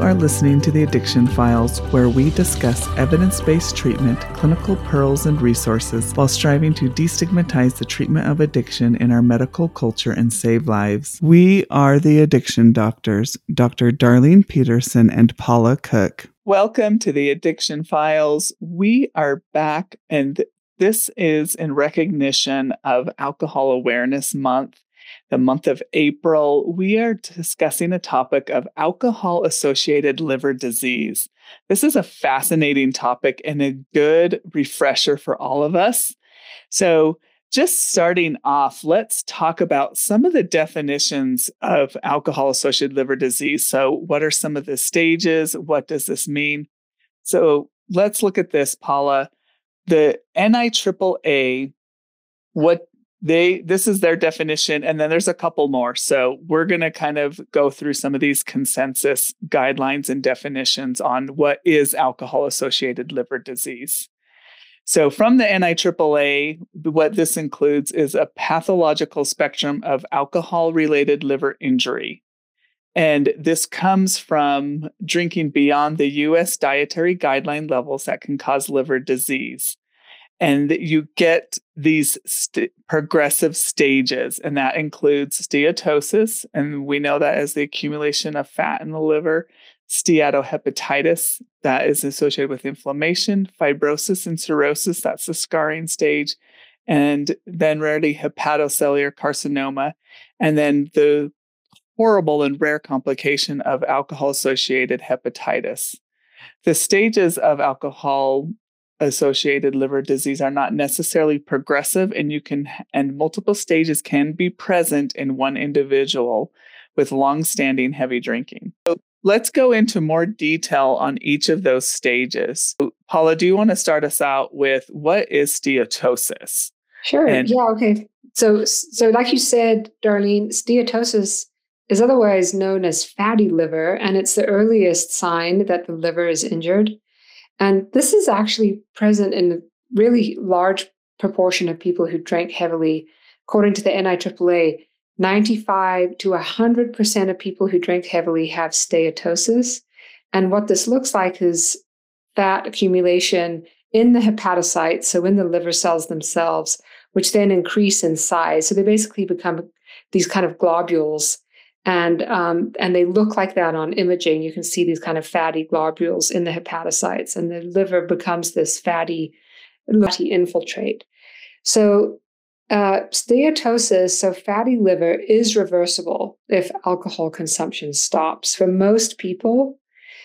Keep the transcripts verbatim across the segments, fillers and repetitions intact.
are listening to the Addiction Files, where we discuss evidence-based treatment, clinical pearls, and resources while striving to destigmatize the treatment of addiction in our medical culture and save lives. We are the Addiction Doctors, Doctor Darlene Peterson and Paula Cook. Welcome to the Addiction Files. We are back, and this is in recognition of Alcohol Awareness Month. The month of April, we are discussing a topic of alcohol-associated liver disease. This is a fascinating topic and a good refresher for all of us. So just starting off, let's talk about some of the definitions of alcohol-associated liver disease. So what are some of the stages? What does this mean? So let's look at this, Paula. The N I A A A, what They, this is their definition, and then there's a couple more. So we're going to kind of go through some of these consensus guidelines and definitions on what is alcohol-associated liver disease. So from the N I A A A, what this includes is a pathological spectrum of alcohol-related liver injury. And this comes from drinking beyond the U S dietary guideline levels that can cause liver disease. And you get these st- progressive stages, and that includes steatosis, and we know that as the accumulation of fat in the liver, steatohepatitis, that is associated with inflammation, fibrosis and cirrhosis, that's the scarring stage, and then rarely hepatocellular carcinoma, and then the horrible and rare complication of alcohol-associated hepatitis. The stages of alcohol associated liver disease are not necessarily progressive, and you can and multiple stages can be present in one individual with long-standing heavy drinking. So let's go into more detail on each of those stages. So, Paula, do you want to start us out with what is steatosis? Sure. And- yeah. Okay. So, so like you said, Darlene, steatosis is otherwise known as fatty liver, and it's the earliest sign that the liver is injured. And this is actually present in a really large proportion of people who drank heavily. According to the N I A A A, ninety-five to one hundred percent of people who drink heavily have steatosis. And what this looks like is fat accumulation in the hepatocytes, so in the liver cells themselves, which then increase in size. So they basically become these kind of globules. And um, and they look like that on imaging. You can see these kind of fatty globules in the hepatocytes, and the liver becomes this fatty, fatty infiltrate. So uh, steatosis, so fatty liver, is reversible if alcohol consumption stops for most people.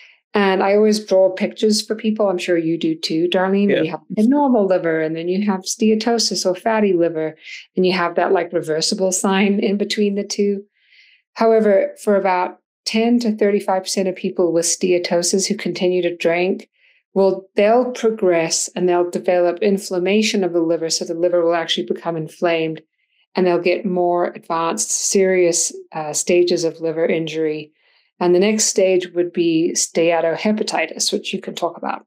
And I always draw pictures for people. I'm sure you do too, Darlene. Yeah. You have a normal liver, and then you have steatosis or fatty liver, and you have that like reversible sign in between the two. However, for about ten to thirty-five percent of people with steatosis who continue to drink, well, they'll progress and they'll develop inflammation of the liver. So the liver will actually become inflamed, and they'll get more advanced, serious uh, stages of liver injury. And the next stage would be steatohepatitis, which you can talk about.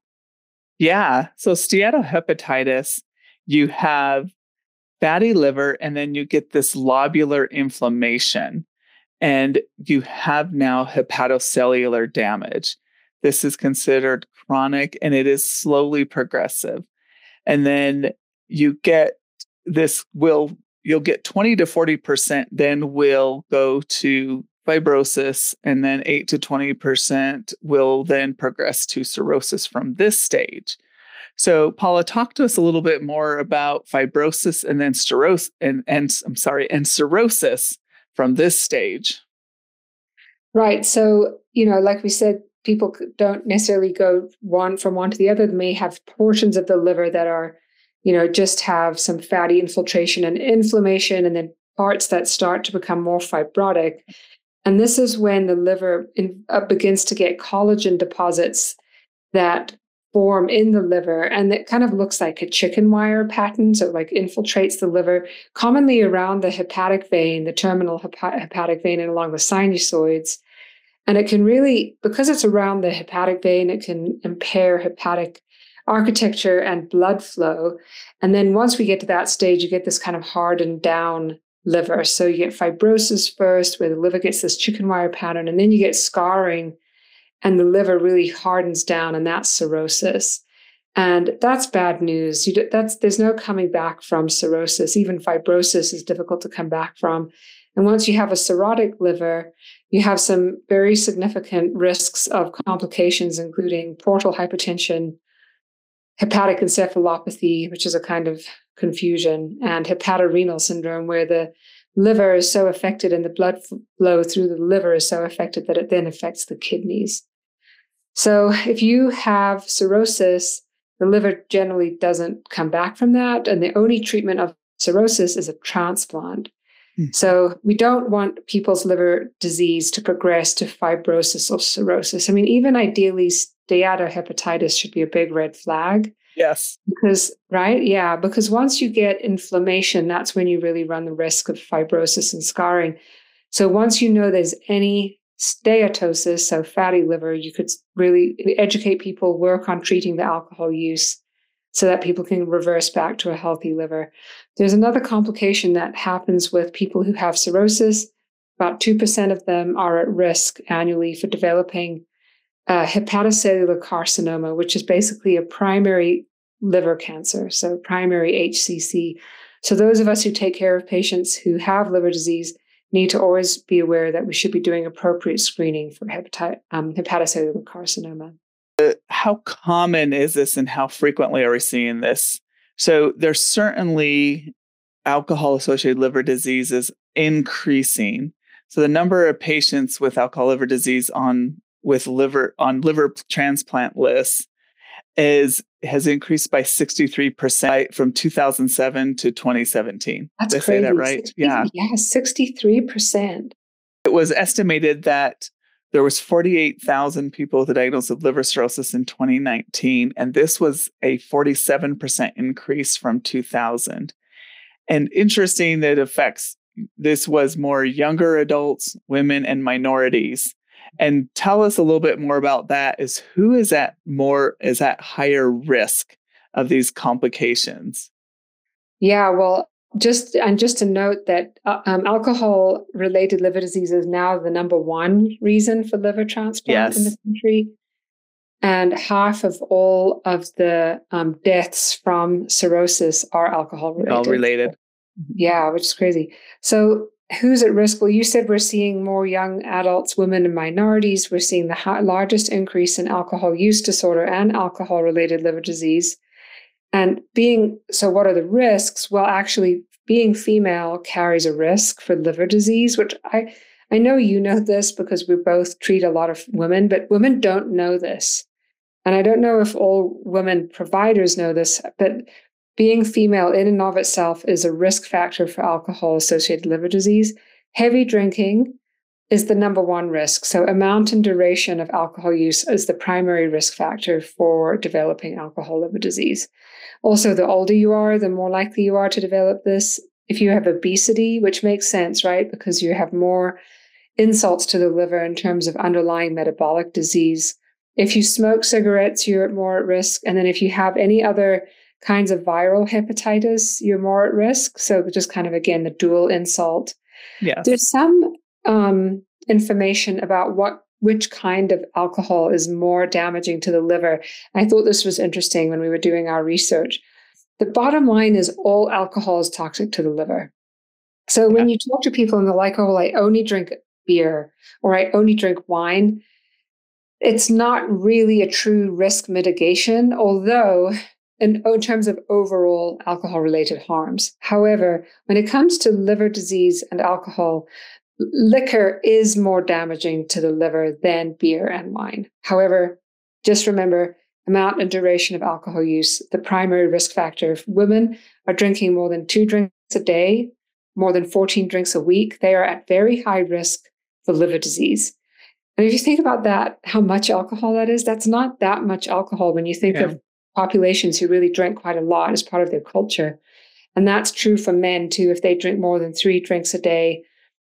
Yeah. So steatohepatitis, you have fatty liver, and then you get this lobular inflammation. And you have now hepatocellular damage. This is considered chronic, and it is slowly progressive. And then you get this will, you'll get twenty to forty percent then will go to fibrosis, and then eight to twenty percent will then progress to cirrhosis from this stage. So Paula, talk to us a little bit more about fibrosis and then cirrhosis, and, and I'm sorry, and cirrhosis from this stage. Right. So, you know, like we said, people don't necessarily go one from one to the other. They may have portions of the liver that are, you know, just have some fatty infiltration and inflammation, and then parts that start to become more fibrotic. And this is when the liver in, uh, begins to get collagen deposits that form in the liver, and it kind of looks like a chicken wire pattern. So it like infiltrates the liver, commonly around the hepatic vein, the terminal hepa- hepatic vein, and along the sinusoids. And it can really, because it's around the hepatic vein, it can impair hepatic architecture and blood flow. And then once we get to that stage, you get this kind of hardened down liver. So you get fibrosis first, where the liver gets this chicken wire pattern, and then you get scarring. and the liver really hardens down, and that's cirrhosis. And that's bad news. You do, that's there's no coming back from cirrhosis. Even fibrosis is difficult to come back from. And once you have a cirrhotic liver, you have some very significant risks of complications, including portal hypertension, hepatic encephalopathy, which is a kind of confusion, and hepatorenal syndrome, where the liver is so affected and the blood flow through the liver is so affected that it then affects the kidneys. So if you have cirrhosis, the liver generally doesn't come back from that. And the only treatment of cirrhosis is a transplant. Mm. So we don't want people's liver disease to progress to fibrosis or cirrhosis. I mean, even ideally, steatohepatitis should be a big red flag. Yes. Because, right? Yeah. Because once you get inflammation, that's when you really run the risk of fibrosis and scarring. So once you know there's any steatosis, so fatty liver, you could really educate people, work on treating the alcohol use so that people can reverse back to a healthy liver. There's another complication that happens with people who have cirrhosis. About two percent of them are at risk annually for developing Uh, hepatocellular carcinoma, which is basically a primary liver cancer, so primary H C C. So those of us who take care of patients who have liver disease need to always be aware that we should be doing appropriate screening for hepati- um, hepatocellular carcinoma. Uh, how common is this and how frequently are we seeing this? So there's certainly alcohol-associated liver disease is increasing. So the number of patients with alcohol liver disease on with liver on liver transplant lists is has increased by sixty-three percent from two thousand seven to twenty seventeen. That's Did I crazy. say that right? sixty, Yeah. Yeah, sixty-three percent. It was estimated that there was forty-eight thousand people diagnosed with liver cirrhosis in twenty nineteen, and this was a forty-seven percent increase from two thousand. And interesting that it affects, this was more younger adults, women, and minorities. And tell us a little bit more about that. Is who is at more is at higher risk of these complications? Yeah, well, just and just to note that uh, um, alcohol-related liver disease is now the number one reason for liver transplant Yes. in the country, and half of all of the um, deaths from cirrhosis are alcohol-related. All related. Yeah, which is crazy. So who's at risk? Well, you said we're seeing more young adults, women, and minorities. We're seeing the ha- largest increase in alcohol use disorder and alcohol-related liver disease. And being, so what are the risks? Well, actually, being female carries a risk for liver disease, which I, I know you know this because we both treat a lot of women, but women don't know this. And I don't know if all women providers know this, but being female in and of itself is a risk factor for alcohol-associated liver disease. Heavy drinking is the number one risk. So amount and duration of alcohol use is the primary risk factor for developing alcohol liver disease. Also, the older you are, the more likely you are to develop this. If you have obesity, which makes sense, right? Because you have more insults to the liver in terms of underlying metabolic disease. If you smoke cigarettes, you're more at risk. And then if you have any other kinds of viral hepatitis, you're more at risk. So just kind of, again, the dual insult. Yes. There's some um, information about what which kind of alcohol is more damaging to the liver. I thought this was interesting when we were doing our research. The bottom line is all alcohol is toxic to the liver. So when yeah. you talk to people and they're like, oh, well, I only drink beer or I only drink wine, it's not really a true risk mitigation, although in, in terms of overall alcohol-related harms. However, when it comes to liver disease and alcohol, liquor is more damaging to the liver than beer and wine. However, just remember, amount and duration of alcohol use, the primary risk factor. If women are drinking more than two drinks a day, more than fourteen drinks a week, they are at very high risk for liver disease. And if you think about that, how much alcohol that is, that's not that much alcohol when you think yeah. of populations who really drink quite a lot as part of their culture. And that's true for men too. If they drink more than three drinks a day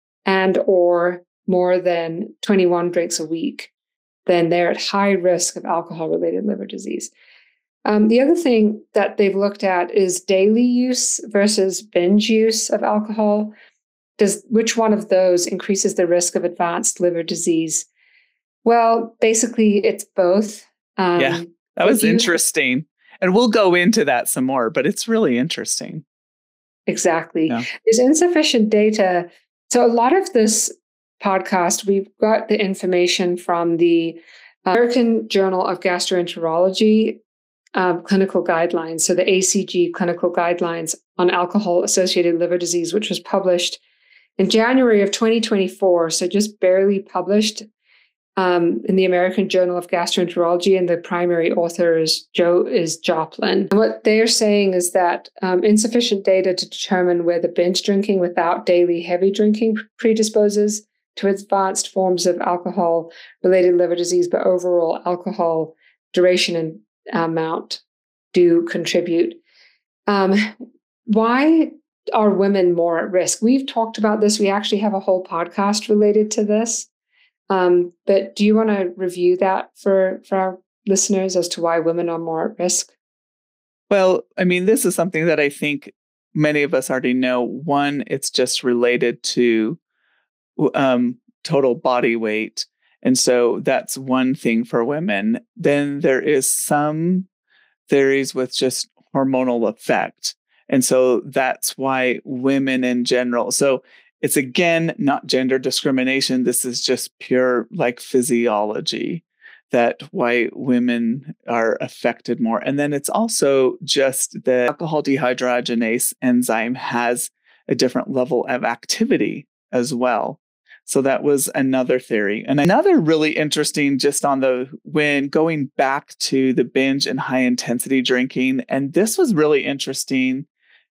and or more than twenty-one drinks a week, then they're at high risk of alcohol-related liver disease. Um, the other thing that they've looked at is daily use versus binge use of alcohol. Does which one of those increases the risk of advanced liver disease? Well, basically, it's both. Um, yeah, that was you, interesting. And we'll go into that some more, but it's really interesting. Exactly. Yeah. There's insufficient data. So a lot of this podcast, we've got the information from the American Journal of Gastroenterology um, clinical guidelines. So the A C G clinical guidelines on alcohol-associated liver disease, which was published in January of twenty twenty-four. So just barely published um, in the American Journal of Gastroenterology, and the primary author is Joe is Joplin. And what they're saying is that um, insufficient data to determine whether binge drinking without daily heavy drinking predisposes to advanced forms of alcohol-related liver disease, but overall alcohol duration and amount do contribute. Um, why are women more at risk? We've talked about this. We actually have a whole podcast related to this. Um, but do you want to review that for, for our listeners as to why women are more at risk? Well, I mean, this is something that I think many of us already know. One, it's just related to um, total body weight. And so that's one thing for women. Then there is some theories with just hormonal effect. And so that's why women in general. So it's again, not gender discrimination. This is just pure like physiology that why women are affected more. And then it's also just the alcohol dehydrogenase enzyme has a different level of activity as well. So that was another theory. And another really interesting, just on the, when going back to the binge and high intensity drinking, and this was really interesting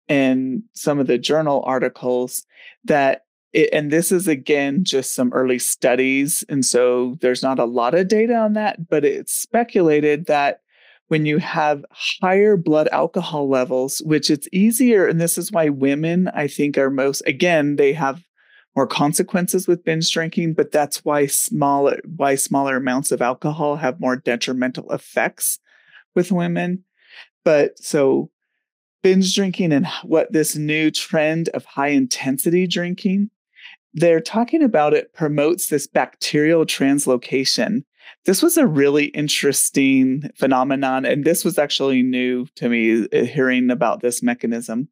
in some of the journal articles that, it, and this is again, just some early studies. And so there's not a lot of data on that, but it's speculated that when you have higher blood alcohol levels, which it's easier, and this is why women, I think, are most, again, they have more consequences with binge drinking, but that's why smaller why smaller amounts of alcohol have more detrimental effects with women. But so binge drinking and what this new trend of high intensity drinking, they're talking about it promotes this bacterial translocation. This was a really interesting phenomenon, and this was actually new to me, hearing about this mechanism.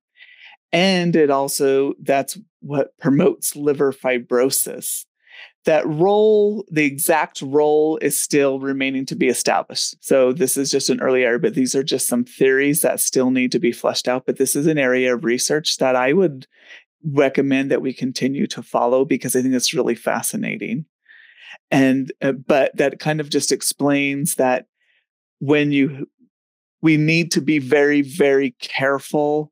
And it also, that's what promotes liver fibrosis. That role, the exact role is still remaining to be established. So this is just an early area, but these are just some theories that still need to be fleshed out. But this is an area of research that I would recommend that we continue to follow because I think it's really fascinating. And, uh, but that kind of just explains that when you, we need to be very, very careful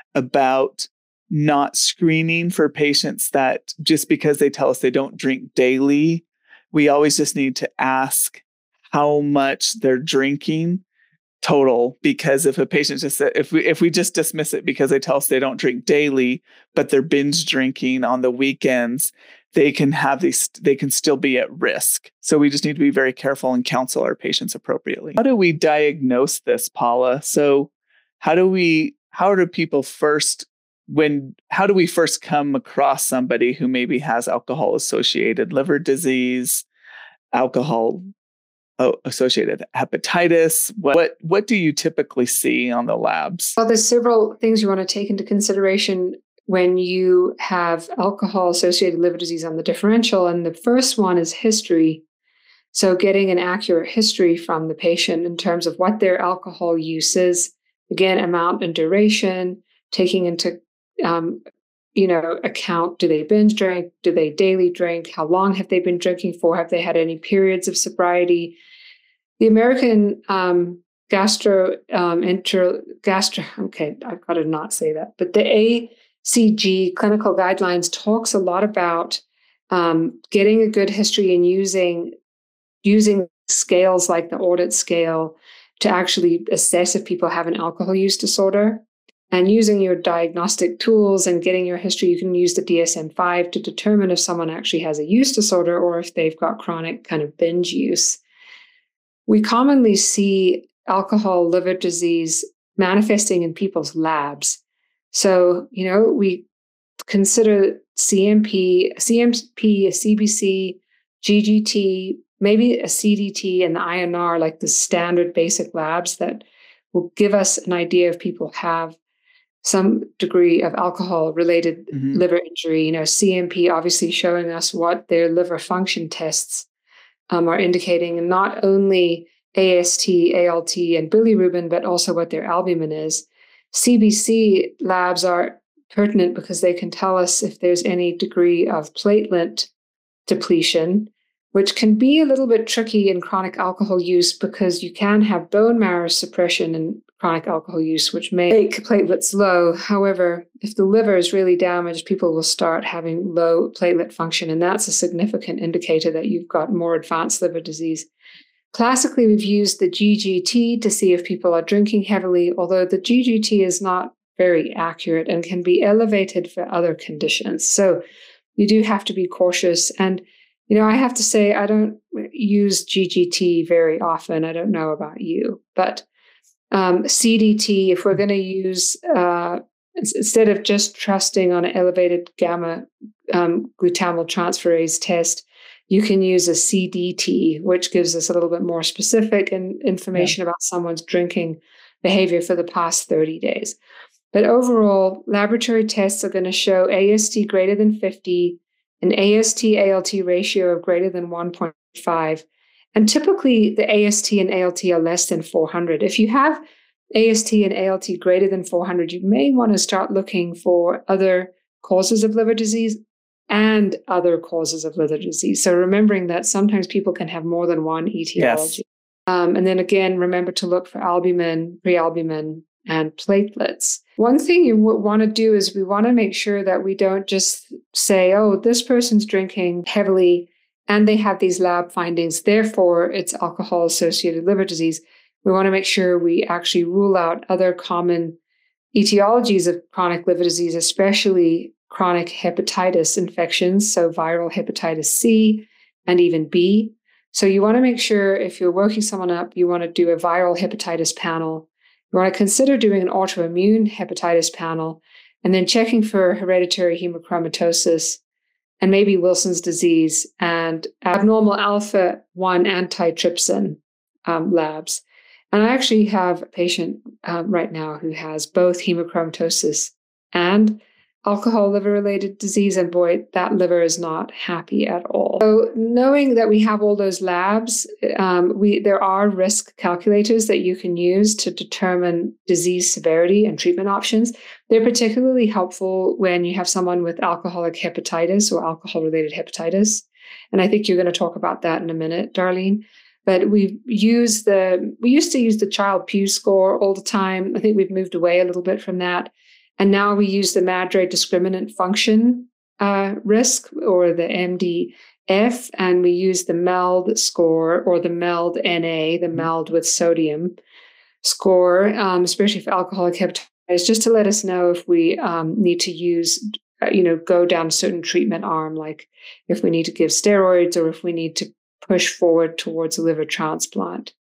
about not screening for patients that just because they tell us they don't drink daily, we always just need to ask how much they're drinking total. Because if a patient just said, if we if we just dismiss it because they tell us they don't drink daily, but they're binge drinking on the weekends, they can have these, they can still be at risk. So we just need to be very careful and counsel our patients appropriately. How do we diagnose this, Paula? So how do we How do people first, when, how do we first come across somebody who maybe has alcohol associated liver disease, alcohol associated hepatitis? What, what, what do you typically see on the labs? Well, there's several things you want to take into consideration when you have alcohol associated liver disease on the differential. And the first one is history. So getting an accurate history from the patient in terms of what their alcohol use is. Again, amount and duration, taking into um, you know, account, do they binge drink? Do they daily drink? How long have they been drinking for? Have they had any periods of sobriety? The American um, gastro, um, inter, gastro, okay, I've got to not say that, but the A C G clinical guidelines talks a lot about um, getting a good history and using, using scales like the audit scale to actually assess if people have an alcohol use disorder. And using your diagnostic tools and getting your history, you can use the D S M five to determine if someone actually has a use disorder or if they've got chronic kind of binge use. We commonly see alcohol liver disease manifesting in people's labs. So, you know, we consider C M P, C M P, C B C, G G T, maybe a C D T and the I N R, like the standard basic labs that will give us an idea if people have some degree of alcohol-related Mm-hmm. liver injury. You know, C M P obviously showing us what their liver function tests um, are indicating, and not only A S T, A L T, and bilirubin, but also what their albumin is. C B C labs are pertinent because they can tell us if there's any degree of platelet depletion, which can be a little bit tricky in chronic alcohol use because you can have bone marrow suppression in chronic alcohol use, which may make platelets low. However, if the liver is really damaged, people will start having low platelet function, and that's a significant indicator that you've got more advanced liver disease. Classically, we've used the G G T to see if people are drinking heavily, although the G G T is not very accurate and can be elevated for other conditions. So you do have to be cautious. And, you know, I have to say, I don't use G G T very often. I don't know about you, but um, C D T, if we're going to use, uh, instead of just trusting on an elevated gamma um, glutamyltransferase test, you can use a C D T, which gives us a little bit more specific and information yeah. about someone's drinking behavior for the past thirty days. But overall, laboratory tests are going to show A S T greater than fifty, an A S T A L T ratio of greater than one point five. And typically, the A S T and A L T are less than four hundred. If you have A S T and A L T greater than four hundred, you may want to start looking for other causes of liver disease and other causes of liver disease. So remembering that sometimes people can have more than one etiology. Yes. Um, and then again, remember to look for albumin, prealbumin, and platelets. One thing you w- want to do is we want to make sure that we don't just say, oh, this person's drinking heavily and they have these lab findings, therefore it's alcohol-associated liver disease. We want to make sure we actually rule out other common etiologies of chronic liver disease, especially chronic hepatitis infections, so viral hepatitis C and even B. So you want to make sure if you're working someone up, you want to do a viral hepatitis panel. You want to consider doing an autoimmune hepatitis panel, and then checking for hereditary hemochromatosis and maybe Wilson's disease and abnormal alpha one antitrypsin um, labs. And I actually have a patient um, right now who has both hemochromatosis and alcohol liver-related disease, and boy, that liver is not happy at all. So knowing that we have all those labs, um, we there are risk calculators that you can use to determine disease severity and treatment options. They're particularly helpful when you have someone with alcoholic hepatitis or alcohol-related hepatitis. And I think you're going to talk about that in a minute, Darlene. But we use the we used to use the Child-Pugh score all the time. I think we've moved away a little bit from that. And now we use the Madre discriminant function uh, risk, or the M D F, and we use the MELD score or the MELD N A, the MELD with sodium score, um, especially for alcoholic hepatitis, just to let us know if we um, need to use, uh, you know, go down a certain treatment arm, like if we need to give steroids or if we need to push forward towards a liver transplant.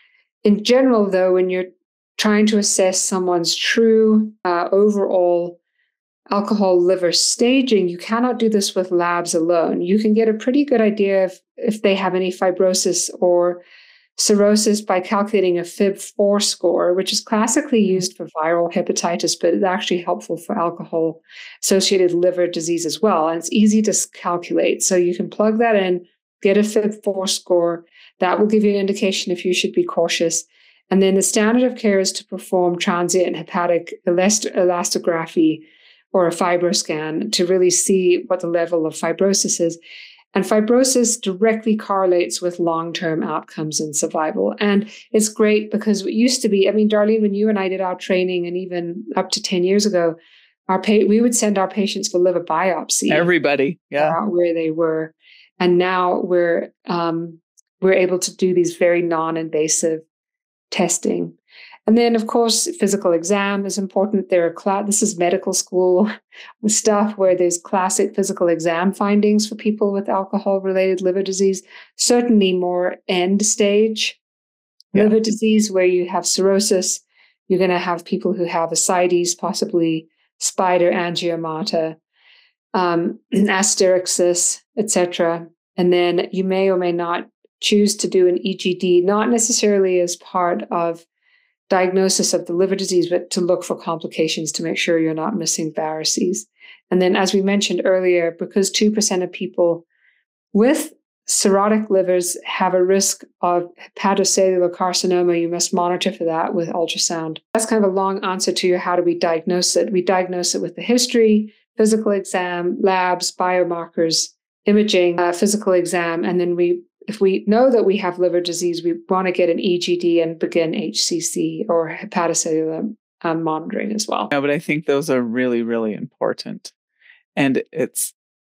In general, though, when you're trying to assess someone's true uh, overall alcohol liver staging, you cannot do this with labs alone. You can get a pretty good idea of if they have any fibrosis or cirrhosis by calculating a F I B four score, which is classically used for viral hepatitis, but it's actually helpful for alcohol-associated liver disease as well. And it's easy to calculate. So you can plug that in, get a F I B four score. That will give you an indication if you should be cautious. And then the standard of care is to perform transient hepatic elast- elastography or a fibroscan to really see what the level of fibrosis is. And fibrosis directly correlates with long-term outcomes and survival. And it's great because it used to be, I mean, Darlene, when you and I did our training, and even up to ten years ago, our pa- we would send our patients for liver biopsy. Everybody, yeah. Where they were. And now we're um, we're able to do these very non-invasive testing. And then, of course, physical exam is important. There are cl- this is medical school stuff where there's classic physical exam findings for people with alcohol-related liver disease, certainly more end stage yeah. liver disease where you have cirrhosis. You're going to have people who have ascites, possibly spider angiomata, um, asterixis, et cetera. And then you may or may not choose to do an E G D, not necessarily as part of diagnosis of the liver disease, but to look for complications to make sure you're not missing varices. And then, as we mentioned earlier, because two percent of people with cirrhotic livers have a risk of hepatocellular carcinoma, you must monitor for that with ultrasound. That's kind of a long answer to your how do we diagnose it. We diagnose it with the history, physical exam, labs, biomarkers, imaging, uh, physical exam, and then we if we know that we have liver disease, we want to get an E G D and begin H C C or hepatocellular um, monitoring as well. Yeah, but I think those are really, really important. And it's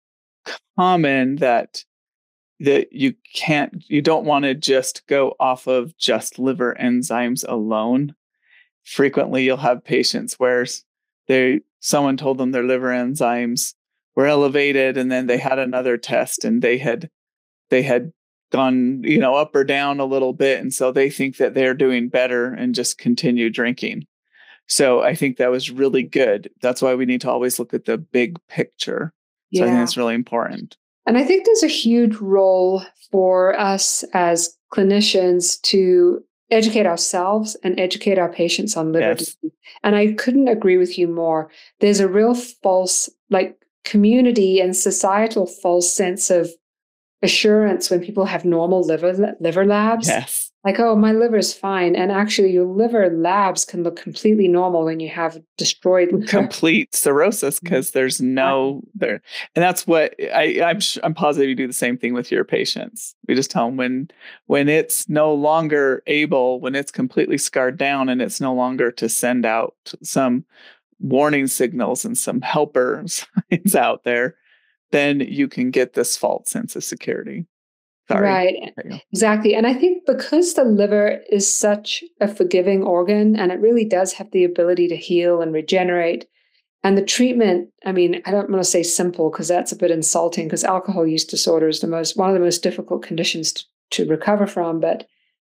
common that that you can't, you don't want to just go off of just liver enzymes alone. Frequently, you'll have patients where they someone told them their liver enzymes were elevated, and then they had another test, and they had they had gone, you know, up or down a little bit, and so they think that they're doing better and just continue drinking. So I think that was really good. That's why we need to always look at the big picture. So yeah. I think that's really important. And I think there's a huge role for us as clinicians to educate ourselves and educate our patients on liver yes. disease. And I couldn't agree with you more. There's a real false, like community and societal false sense of assurance when people have normal liver liver labs. Yes. Like, oh, my liver is fine. And actually, your liver labs can look completely normal when you have destroyed liver. Complete cirrhosis, because there's no there. And that's what I, I'm I'm positive you do the same thing with your patients. We just tell them when when it's no longer able, when it's completely scarred down and it's no longer to send out some warning signals and some helper signs out there, then you can get this false sense of security. Sorry. Right. Exactly. And I think because the liver is such a forgiving organ and it really does have the ability to heal and regenerate. And the treatment, I mean, I don't want to say simple because that's a bit insulting, because alcohol use disorder is the most one of the most difficult conditions to, to recover from. But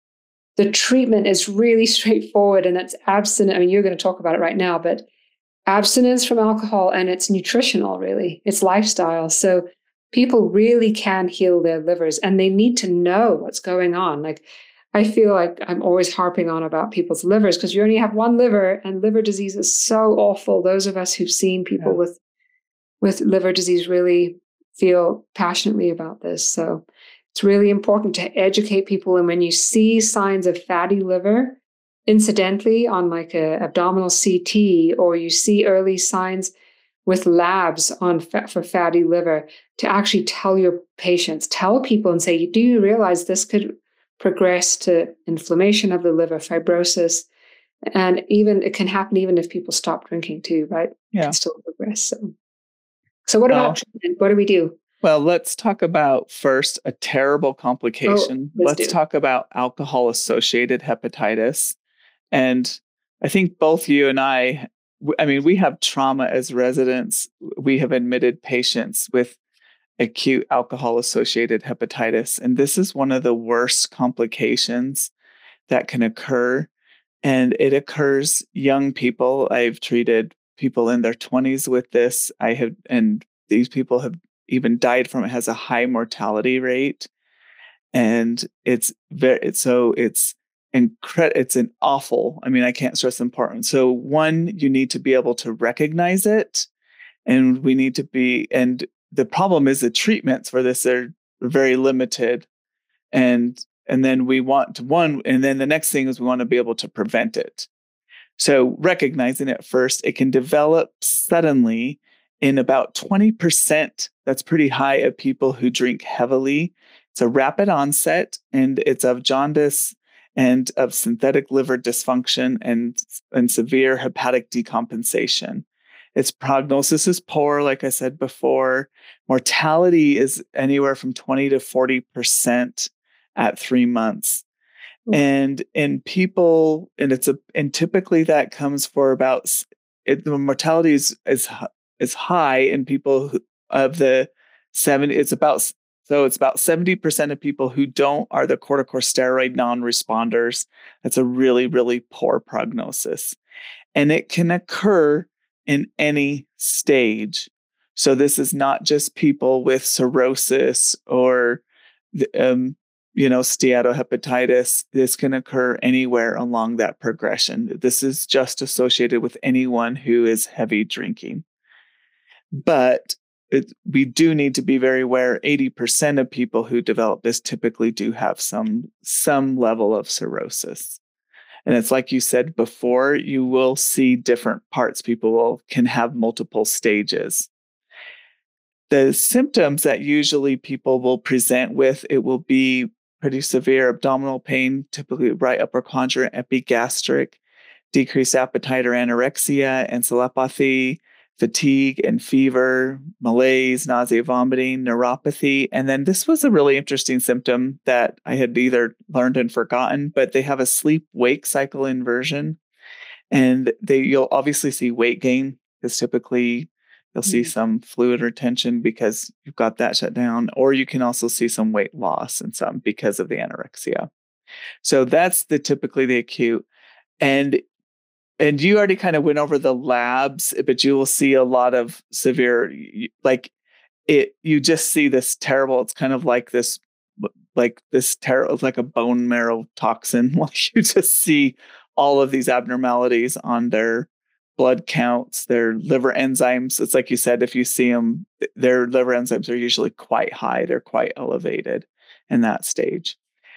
the treatment is really straightforward, and it's abstinent. I mean, you're going to talk about it right now, but abstinence from alcohol, and it's nutritional, really. It's lifestyle. So people really can heal their livers, and they need to know what's going on. Like, I feel like I'm always harping on about people's livers because you only have one liver, and liver disease is so awful. Those of us who've seen people yeah. with with liver disease really feel passionately about this. So it's really important to educate people. And when you see signs of fatty liver, incidentally on like a abdominal C T, or you see early signs with labs on fat, for fatty liver, to actually tell your patients, tell people and say, do you realize this could progress to inflammation of the liver, fibrosis, and even it can happen even if people stop drinking too, right? Yeah. It can still progress. So, so what about treatment? What do we do? Well, let's talk about first a terrible complication. Oh, let's let's do. talk about alcohol-associated hepatitis. And I think both you and I, I mean, we have trauma as residents. We have admitted patients with acute alcohol-associated hepatitis. And this is one of the worst complications that can occur. And it occurs young people. I've treated people in their twenties with this. I have, and these people have even died from it. It has a high mortality rate. And it's very, it's, so it's, Incre- it's an awful, I mean, I can't stress the importance. So one, you need to be able to recognize it, and we need to be, and the problem is the treatments for this are very limited. And, and then we want to one, and then the next thing is we want to be able to prevent it. So recognizing it first, it can develop suddenly in about twenty percent. That's pretty high of people who drink heavily. It's a rapid onset, and it's of jaundice and of synthetic liver dysfunction and, and severe hepatic decompensation. Its prognosis is poor, like I said before. Mortality is anywhere from twenty to forty percent at three months. Mm-hmm. And in people, and it's a, and typically that comes for about, it, the mortality is, is, is high in people who, of the seven, it's about So it's about seventy percent of people who don't are the corticosteroid non-responders. That's a really, really poor prognosis. And it can occur in any stage. So this is not just people with cirrhosis or um, you know, steatohepatitis. This can occur anywhere along that progression. This is just associated with anyone who is heavy drinking. But it, we do need to be very aware, eighty percent of people who develop this typically do have some, some level of cirrhosis. And it's like you said before, you will see different parts. People will, can have multiple stages. The symptoms that usually people will present with, it will be pretty severe abdominal pain, typically right upper quadrant, epigastric, decreased appetite or anorexia, encephalopathy, fatigue and fever, malaise, nausea, vomiting, neuropathy. And then this was a really interesting symptom that I had either learned and forgotten, but they have a sleep-wake cycle inversion. And they you'll obviously see weight gain, because typically you'll see Mm. some fluid retention because you've got that shut down, or you can also see some weight loss and some because of the anorexia. So that's the typically the acute. And and you already kind of went over the labs, but you will see a lot of severe, like it, you just see this terrible, it's kind of like this, like this terrible, like a bone marrow toxin. Like you just see all of these abnormalities on their blood counts, their liver enzymes. It's like you said, if you see them, their liver enzymes are usually quite high. They're quite elevated in that stage.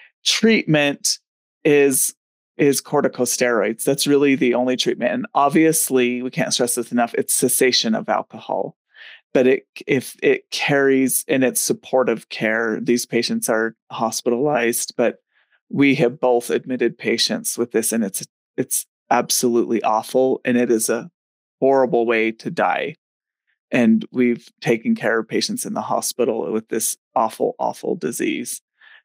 Treatment is is corticosteroids. That's really the only treatment. And obviously, we can't stress this enough, it's cessation of alcohol. But it, if it carries in its supportive care, these patients are hospitalized. But we have both admitted patients with this, and it's it's absolutely awful, and it is a horrible way to die. And we've taken care of patients in the hospital with this awful, awful disease.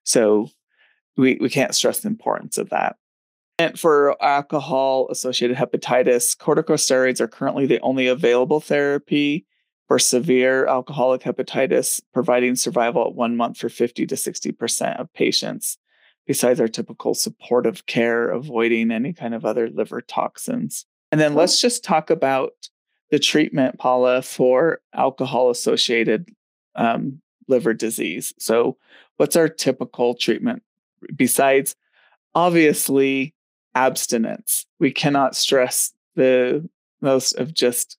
So we, we can't stress the importance of that. And for alcohol-associated hepatitis, corticosteroids are currently the only available therapy for severe alcoholic hepatitis, providing survival at one month for fifty to sixty percent of patients, besides our typical supportive care, avoiding any kind of other liver toxins. And then let's just talk about the treatment, Paula, for alcohol-associated um, liver disease. So what's our typical treatment besides, obviously, abstinence? We cannot stress the most of just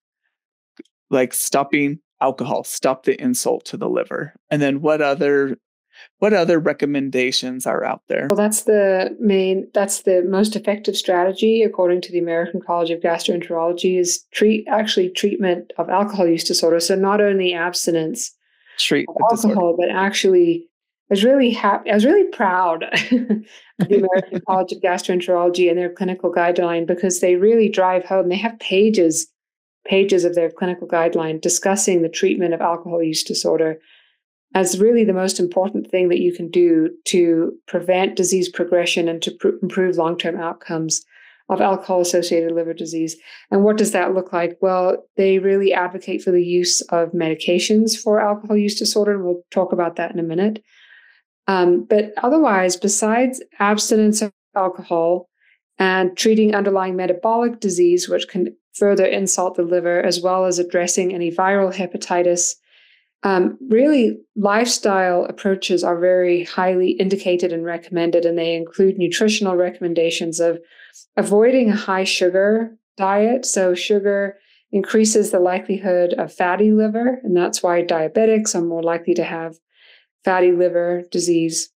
like stopping alcohol, stop the insult to the liver. And then what other what other recommendations are out there? Well, that's the main, that's the most effective strategy, according to the American College of Gastroenterology, is treat actually treatment of alcohol use disorder. So not only abstinence Treat of the alcohol, disorder. but actually, I was really happy. I was really proud of the American College of Gastroenterology and their clinical guideline, because they really drive home. They have pages, pages of their clinical guideline discussing the treatment of alcohol use disorder as really the most important thing that you can do to prevent disease progression and to pr- improve long-term outcomes of alcohol-associated liver disease. And what does that look like? Well, they really advocate for the use of medications for alcohol use disorder, and we'll talk about that in a minute. Um, but otherwise, besides abstinence of alcohol and treating underlying metabolic disease, which can further insult the liver, as well as addressing any viral hepatitis, um, really lifestyle approaches are very highly indicated and recommended, and they include nutritional recommendations of avoiding a high sugar diet. So sugar increases the likelihood of fatty liver, and that's why diabetics are more likely to have fatty liver disease.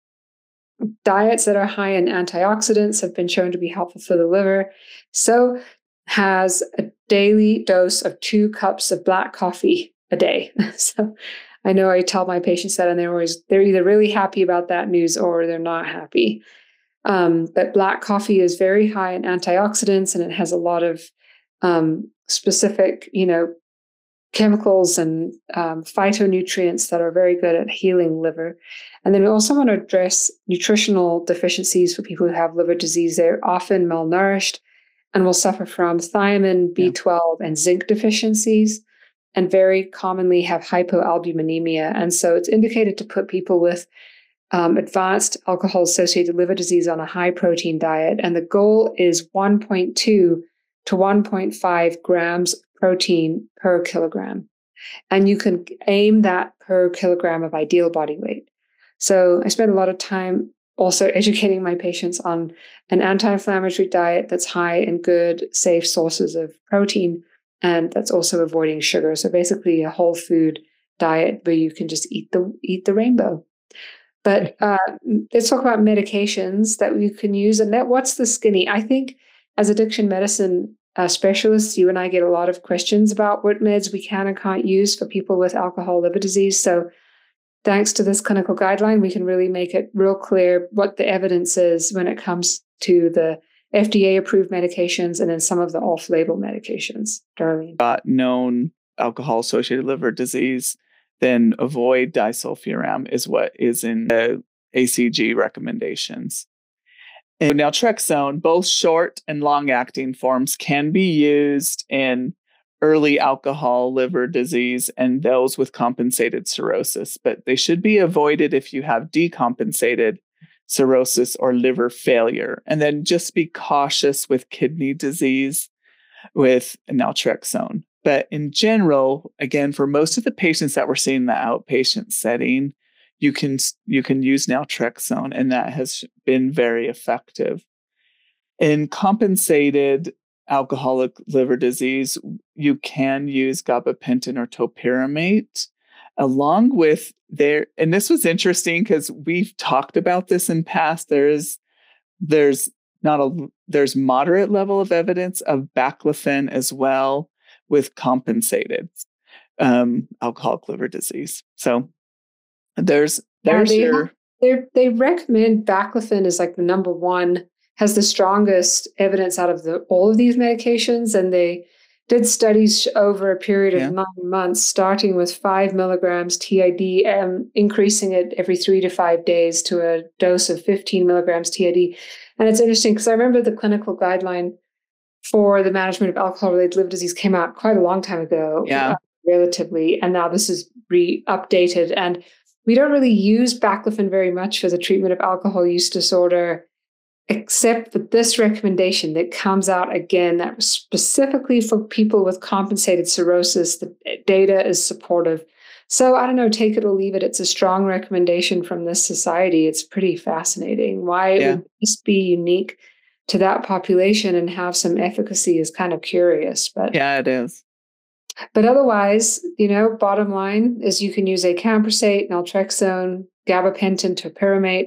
Diets that are high in antioxidants have been shown to be helpful for the liver. So has a daily dose of two cups of black coffee a day. So I know I tell my patients that, and they're always, they're either really happy about that news or they're not happy. Um, but black coffee is very high in antioxidants, and it has a lot of um, specific, you know, chemicals and um, phytonutrients that are very good at healing liver. And then we also want to address nutritional deficiencies for people who have liver disease. They're often malnourished and will suffer from thiamine, B twelve, yeah. and zinc deficiencies, and very commonly have hypoalbuminemia. And so it's indicated to put people with um, advanced alcohol-associated liver disease on a high-protein diet. And the goal is one point two to one point five grams protein per kilogram. And you can aim that per kilogram of ideal body weight. So I spent a lot of time also educating my patients on an anti-inflammatory diet that's high in good, safe sources of protein, and that's also avoiding sugar. So basically a whole food diet where you can just eat the eat the rainbow. But uh, let's talk about medications that we can use. And that, what's the skinny? I think as addiction medicine uh, specialists, you and I get a lot of questions about what meds we can and can't use for people with alcohol liver disease. So thanks to this clinical guideline, we can really make it real clear what the evidence is when it comes to the F D A-approved medications and then some of the off-label medications. Darlene. Got known alcohol-associated liver disease, then avoid disulfiram is what is in the A C G recommendations. And naltrexone, both short and long-acting forms, can be used in early alcohol liver disease and those with compensated cirrhosis, but they should be avoided if you have decompensated cirrhosis or liver failure. And then just be cautious with kidney disease with naltrexone. But in general, again, for most of the patients that we're seeing in the outpatient setting, you can you can use naltrexone, and that has been very effective. In compensated alcoholic liver disease, you can use gabapentin or topiramate along with their, and this was interesting because we've talked about this in past. There's there's not a there's moderate level of evidence of baclofen as well with compensated um, alcoholic liver disease. So there's there's uh, they, your they they recommend baclofen is like the number one, has the strongest evidence out of the all of these medications, and they did studies over a period of yeah. nine months, starting with five milligrams T I D, and increasing it every three to five days to a dose of fifteen milligrams T I D. And it's interesting because I remember the clinical guideline for the management of alcohol-related liver disease came out quite a long time ago, yeah. uh, relatively, and now this is re-updated. And we don't really use baclofen very much for the treatment of alcohol use disorder, except for this recommendation that comes out again, that was specifically for people with compensated cirrhosis. The data is supportive. So I don't know, take it or leave it. It's a strong recommendation from this society. It's pretty fascinating. Why yeah. would this be unique to that population and have some efficacy is kind of curious. But yeah, it is. But otherwise, you know, bottom line is you can use acamprosate, naltrexone, gabapentin, topiramate,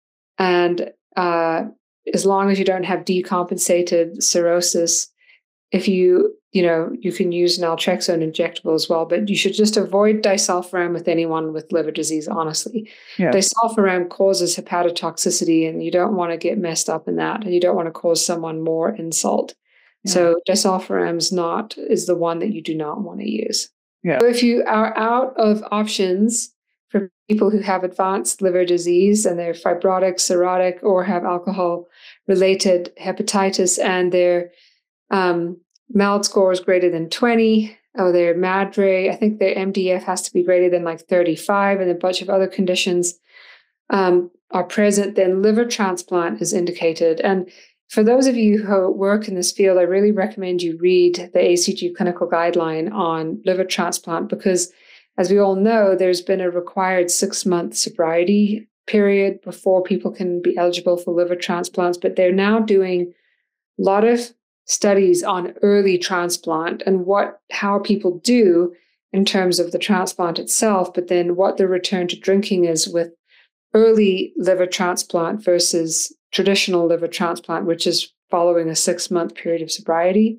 and uh, as long as you don't have decompensated cirrhosis, if you, you know, you can use naltrexone injectable as well, but you should just avoid disulfiram with anyone with liver disease, honestly. Yeah. Disulfiram causes hepatotoxicity, and you don't want to get messed up in that, and you don't want to cause someone more insult. Yeah. So disulfiram is not, is the one that you do not want to use. Yeah. So if you are out of options for people who have advanced liver disease and they're fibrotic, cirrhotic, or have alcohol-related hepatitis, and they're um, MELD score is greater than twenty, or their MADRE, I think their M D F has to be greater than like thirty-five, and a bunch of other conditions um, are present, then liver transplant is indicated. And for those of you who work in this field, I really recommend you read the A C G clinical guideline on liver transplant, because as we all know, there's been a required six-month sobriety period before people can be eligible for liver transplants, but they're now doing a lot of studies on early transplant and what how people do in terms of the transplant itself, but then what the return to drinking is with early liver transplant versus traditional liver transplant, which is following a six-month period of sobriety.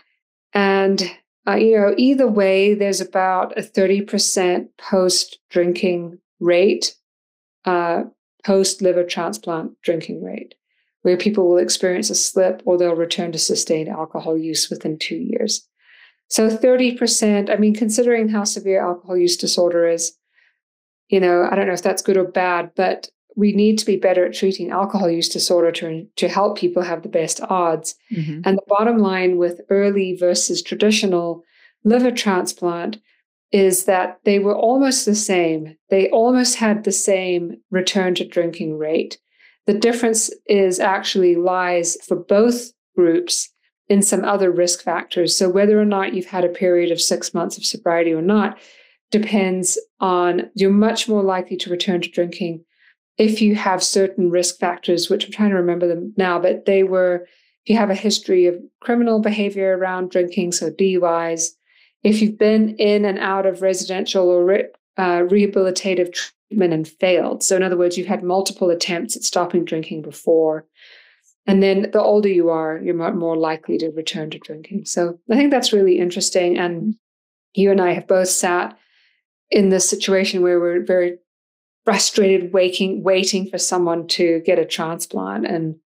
And, uh, you know, either way, there's about a thirty percent post-drinking rate, uh, post-liver transplant drinking rate, where people will experience a slip or they'll return to sustained alcohol use within two years. So thirty percent, I mean, considering how severe alcohol use disorder is, you know, I don't know if that's good or bad, but we need to be better at treating alcohol use disorder to, to help people have the best odds. Mm-hmm. And the bottom line with early versus traditional liver transplant is that they were almost the same. They almost had the same return to drinking rate. The difference is actually lies for both groups in some other risk factors. So whether or not you've had a period of six months of sobriety or not depends on, you're much more likely to return to drinking if you have certain risk factors, which I'm trying to remember them now, but they were, if you have a history of criminal behavior around drinking, so D U Is, if you've been in and out of residential or re, uh, rehabilitative treatment and failed. So in other words, you've had multiple attempts at stopping drinking before. And then the older you are, you're more likely to return to drinking. So I think that's really interesting. And you and I have both sat in this situation where we're very frustrated, waiting, waiting for someone to get a transplant. And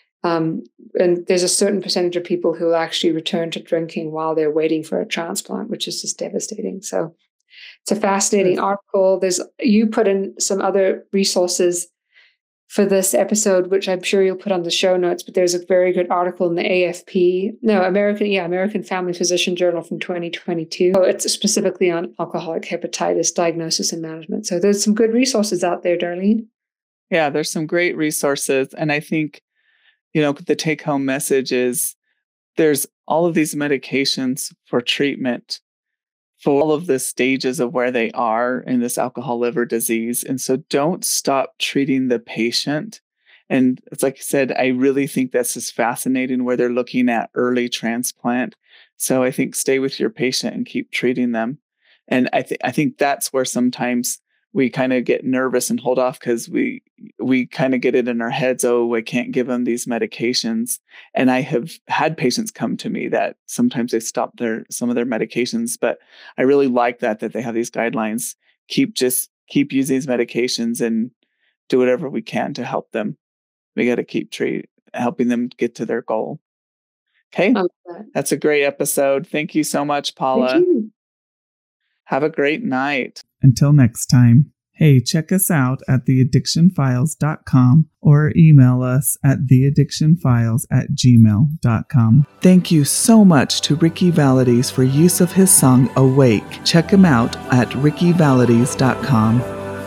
um, and there's a certain percentage of people who will actually return to drinking while they're waiting for a transplant, which is just devastating. So it's a fascinating yes. article. There's you put in some other resources for this episode, which I'm sure you'll put on the show notes, but there's a very good article in the A F P, no, American, yeah, American Family Physician Journal from twenty twenty-two. Oh, it's specifically on alcoholic hepatitis diagnosis and management. So there's some good resources out there, Darlene. Yeah, there's some great resources. And I think, you know, the take-home message is there's all of these medications for treatment for all of the stages of where they are in this alcohol liver disease. And so don't stop treating the patient. And it's like I said, I really think this is fascinating where they're looking at early transplant. So I think stay with your patient and keep treating them. And I, th- I think that's where sometimes we kind of get nervous and hold off because we we kind of get it in our heads, oh, I can't give them these medications. And I have had patients come to me that sometimes they stop their some of their medications, but I really like that, that they have these guidelines. Keep just keep using these medications and do whatever we can to help them. We got to keep treat, helping them get to their goal. Okay. That. That's a great episode. Thank you so much, Paula. Thank you. Have a great night. Until next time. Hey, check us out at the addiction files dot com or email us at the addiction files at gmail dot com. Thank you so much to Ricky Valades for use of his song Awake. Check him out at ricky valades dot com.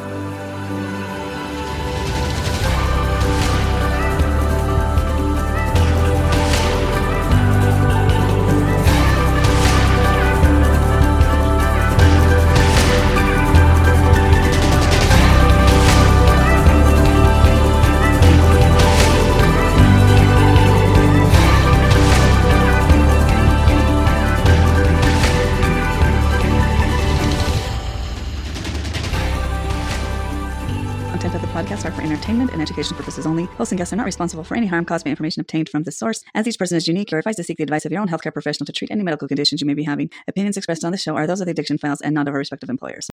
Podcasts are for entertainment and education purposes only. Hosts and guests are not responsible for any harm caused by information obtained from this source. As each person is unique, you're advised to seek the advice of your own healthcare professional to treat any medical conditions you may be having. Opinions expressed on this show are those of the Addiction Files and not of our respective employers.